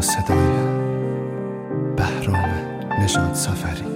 صدای بهرام نژاد سفری.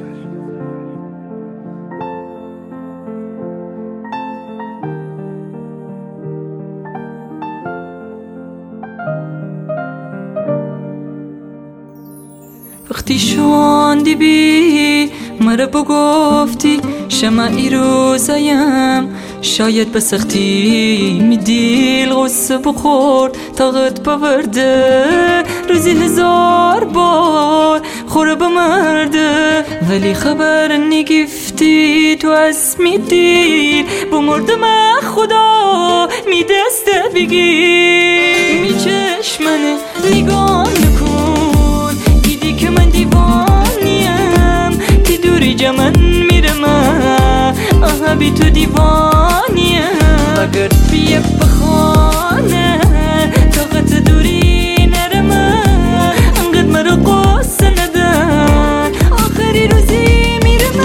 وقتی شوندی بی مرا بگفتی شمعی روزایم، شاید به سختی می دیل غصه بخورد طاقت بورده، روزی 1000 بار خوره بمرده، ولی خبر نگفتی تو از می دیل بمردم خدا می دست بگیر. می چشمنه نگاه نکن دیدی که من دیوانیم، که دوری جمن میرم آها بی تو دیوانیم. اگر بیه بخانه طاقت دوری نرم، انقدر مرا قصه ندن آخری روزی میرم.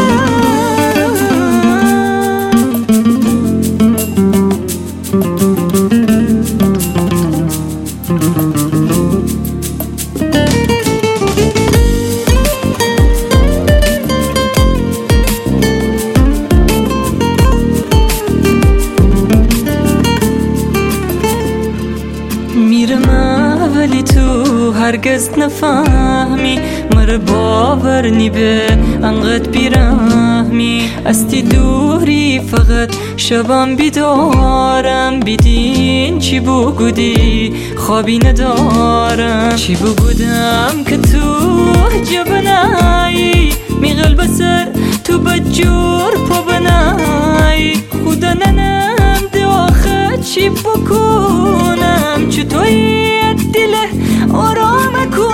ولی تو هرگز نفهمی، مرا باور نی به انقدر بیرحمی. استی دوری فقط شبم بیدارم، بیدین چی بگودی خوابی ندارم. چی بگودم که تو جبنایی، می قلب سر تو بجور پا بنایی. خدا ننم ده آخه چی بکنم، چطوری دله آرام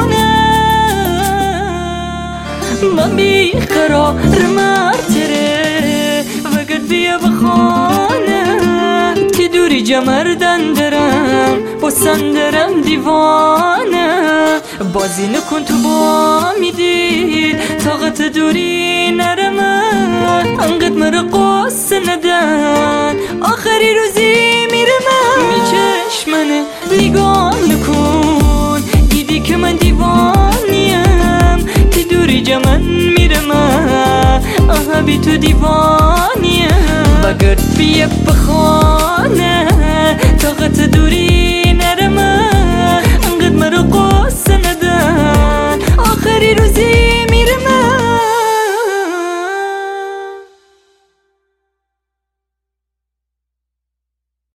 کنم. من بیقرار مرتره وگر بیا بخانم، که دوری جمردن درم با سندرم دیوانه. بازی نکن تو با میدی طاقت دوری نرم، انقدر مرا قصه ندن آخری روزی میرم. می چشمنه نگاه نکن دیدی که من دیوانیم، که دوری جمن میرم آها بی تو دیوانیم. وگر بیه بخوان